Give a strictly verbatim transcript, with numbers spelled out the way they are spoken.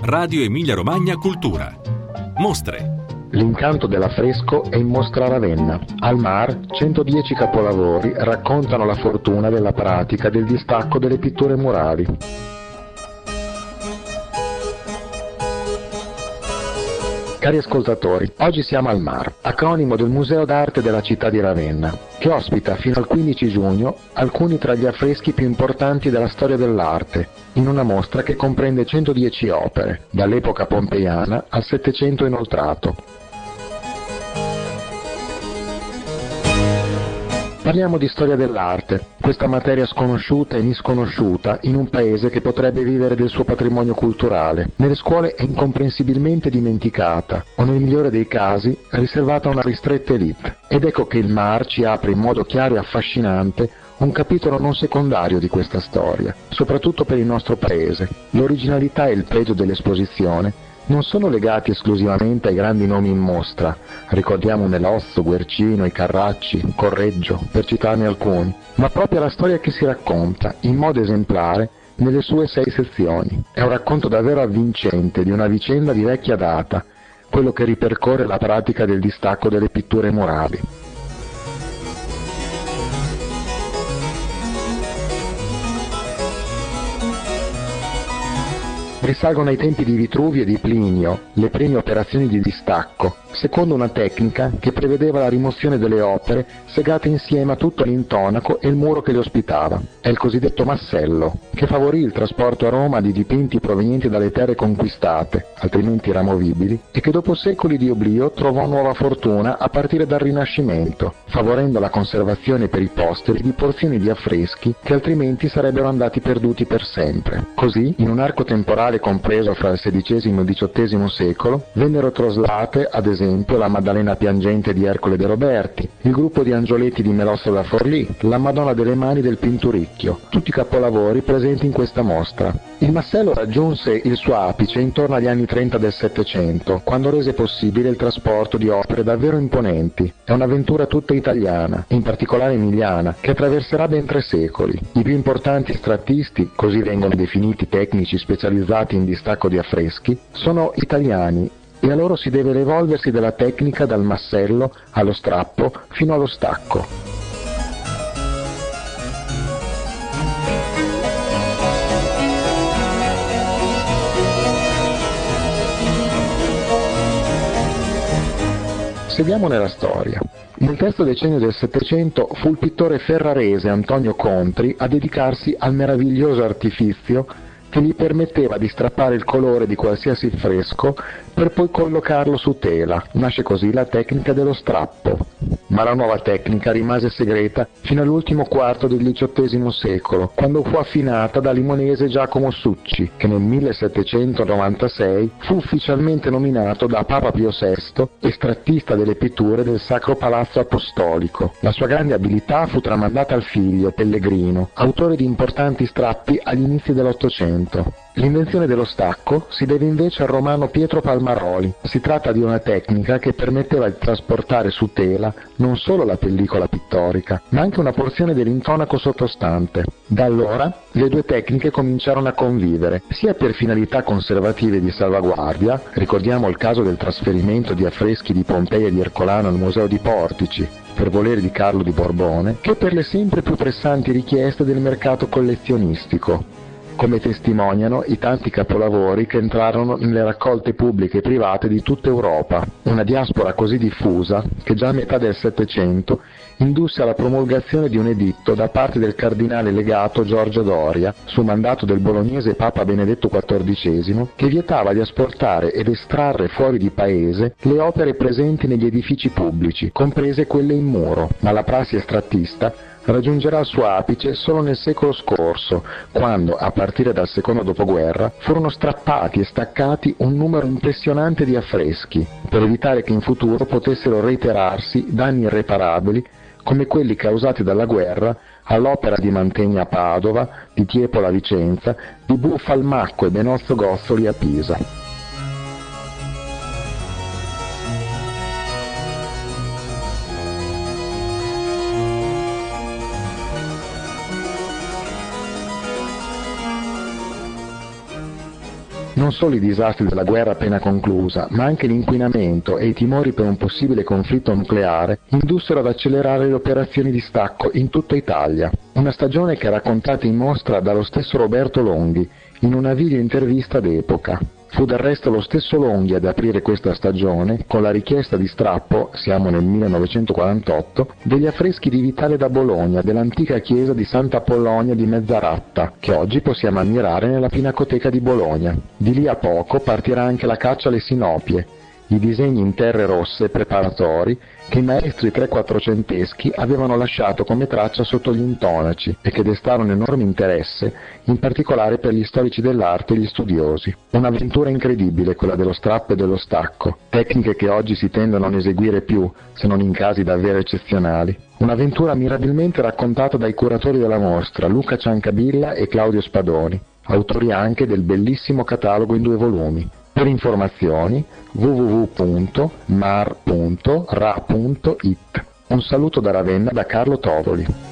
Radio Emilia Romagna Cultura. Mostre. L'incanto dell'affresco è in mostra a Ravenna. Al Mar, centodieci capolavori raccontano la fortuna della pratica del distacco delle pitture murali. Cari ascoltatori, oggi siamo al Mar, acronimo del Museo d'Arte della città di Ravenna, che ospita fino al quindici giugno alcuni tra gli affreschi più importanti della storia dell'arte, in una mostra che comprende centodieci opere, dall'epoca pompeiana al Settecento inoltrato. Parliamo di storia dell'arte, questa materia sconosciuta e misconosciuta in un paese che potrebbe vivere del suo patrimonio culturale. Nelle scuole è incomprensibilmente dimenticata, o nel migliore dei casi riservata a una ristretta elite. Ed ecco che il Mar ci apre in modo chiaro e affascinante un capitolo non secondario di questa storia, soprattutto per il nostro paese. L'originalità e il pregio dell'esposizione non sono legati esclusivamente ai grandi nomi in mostra, ricordiamo Nelozzo, Guercino, i Carracci, Correggio, per citarne alcuni, ma proprio alla storia che si racconta, in modo esemplare, nelle sue sei sezioni. È un racconto davvero avvincente di una vicenda di vecchia data, quello che ripercorre la pratica del distacco delle pitture murali. Risalgono ai tempi di Vitruvio e di Plinio le prime operazioni di distacco, secondo una tecnica che prevedeva la rimozione delle opere segate insieme a tutto l'intonaco e il muro che le ospitava. È il cosiddetto massello, che favorì il trasporto a Roma di dipinti provenienti dalle terre conquistate, altrimenti iramovibili, e che dopo secoli di oblio trovò nuova fortuna a partire dal Rinascimento, favorendo la conservazione per i posteri di porzioni di affreschi che altrimenti sarebbero andati perduti per sempre. Così, in un arco temporale compreso fra il sedicesimo e il diciottesimo secolo, vennero traslate, ad esempio, la Maddalena piangente di Ercole De Roberti, il gruppo di angioletti di Melosso da Forlì, la Madonna delle Mani del Pinturicchio, tutti capolavori presenti in questa mostra. Il massello raggiunse il suo apice intorno agli anni trenta del Settecento, quando rese possibile il trasporto di opere davvero imponenti. È un'avventura tutta italiana, e in particolare emiliana, che attraverserà ben tre secoli. I più importanti estrattisti, così vengono definiti tecnici specializzati in distacco di affreschi, sono italiani, e a loro si deve l'evolversi della tecnica dal massello allo strappo fino allo stacco. Seguiamo nella storia. Nel terzo decennio del Settecento fu il pittore ferrarese Antonio Contri a dedicarsi al meraviglioso artifizio che gli permetteva di strappare il colore di qualsiasi fresco per poi collocarlo su tela. Nasce così la tecnica dello strappo. Ma la nuova tecnica rimase segreta fino all'ultimo quarto del diciottesimo secolo, quando fu affinata da limonese Giacomo Succi, che nel millesettecentonovantasei fu ufficialmente nominato da Papa Pio sesto estrattista delle pitture del Sacro Palazzo Apostolico. La sua grande abilità fu tramandata al figlio, Pellegrino, autore di importanti strappi agli inizi dell'Ottocento. L'invenzione dello stacco si deve invece al romano Pietro Palmaroli. Si tratta di una tecnica che permetteva di trasportare su tela non solo la pellicola pittorica, ma anche una porzione dell'intonaco sottostante. Da allora le due tecniche cominciarono a convivere, sia per finalità conservative di salvaguardia, ricordiamo il caso del trasferimento di affreschi di Pompei e di Ercolano al Museo di Portici, per volere di Carlo di Borbone, che per le sempre più pressanti richieste del mercato collezionistico, come testimoniano i tanti capolavori che entrarono nelle raccolte pubbliche e private di tutta Europa, una diaspora così diffusa che già a metà del Settecento indusse alla promulgazione di un editto da parte del cardinale legato Giorgio Doria, su mandato del bolognese Papa Benedetto quattordicesimo, che vietava di asportare ed estrarre fuori di paese le opere presenti negli edifici pubblici, comprese quelle in muro, ma la prassi estrattista raggiungerà il suo apice solo nel secolo scorso, quando, a partire dal secondo dopoguerra, furono strappati e staccati un numero impressionante di affreschi, per evitare che in futuro potessero reiterarsi danni irreparabili come quelli causati dalla guerra all'opera di Mantegna a Padova, di Tiepolo a Vicenza, di Buffalmacco e Benozzo Gozzoli a Pisa. Non solo i disastri della guerra appena conclusa, ma anche l'inquinamento e i timori per un possibile conflitto nucleare indussero ad accelerare le operazioni di stacco in tutta Italia. Una stagione che è raccontata in mostra dallo stesso Roberto Longhi in una video intervista d'epoca. Fu del resto lo stesso Longhi ad aprire questa stagione con la richiesta di strappo, siamo nel millenovecentoquarantotto, degli affreschi di Vitale da Bologna dell'antica chiesa di Santa Apollonia di Mezzaratta, che oggi possiamo ammirare nella Pinacoteca di Bologna. Di lì a poco partirà anche la caccia alle sinopie, i disegni in terre rosse preparatori che i maestri tre-quattrocenteschi avevano lasciato come traccia sotto gli intonaci e che destarono enorme interesse, in particolare per gli storici dell'arte e gli studiosi. Un'avventura incredibile quella dello strappo e dello stacco, tecniche che oggi si tendono a non eseguire più, se non in casi davvero eccezionali. Un'avventura mirabilmente raccontata dai curatori della mostra, Luca Ciancabilla e Claudio Spadoni, autori anche del bellissimo catalogo in due volumi. Per informazioni w w w punto mar punto ra punto it. Un saluto da Ravenna da Carlo Tovoli.